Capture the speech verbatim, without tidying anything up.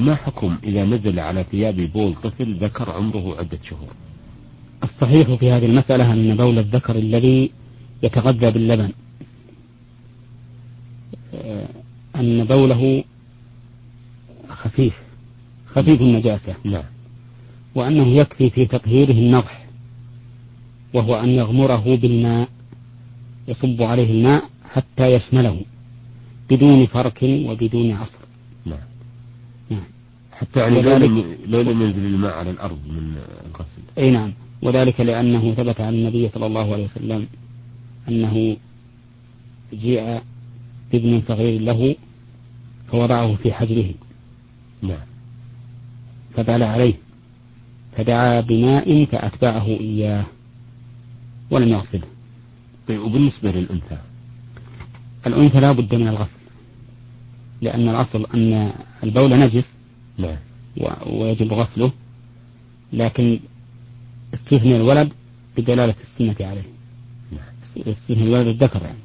ما حكم إذا نزل على ثياب بول طفل ذكر عمره عدة شهور؟ الصحيح في هذه المسألة أن بول الذكر الذي يتغذى باللبن أن بوله خفيف خفيف النجاسة، نعم. وأنه يكفي في تطهيره النضح، وهو أن يغمره بالماء، يصب عليه الماء حتى يشمله بدون فرك وبدون عصر. نعم. نعم. حتى يعني لو لم لو لم ينزل الماء على الأرض من الغسل. أي نعم، وذلك لأنه ثبت عن النبي صلى الله عليه وسلم أنه جاء ابن صغير له فوضعه في حجره، نعم، فبال عليه فدعا بماء فأتبعه إياه ولم يغسله. طيب، وبالنسبة للأنثى؟ الأنثى لا بد من الغسل، لأن الأصل أن البول نجس، نعم، ويجب غسله، لكن استثنى الولد بدلالة السنة عليه. نعم. استثنى الولد الذكر يعني.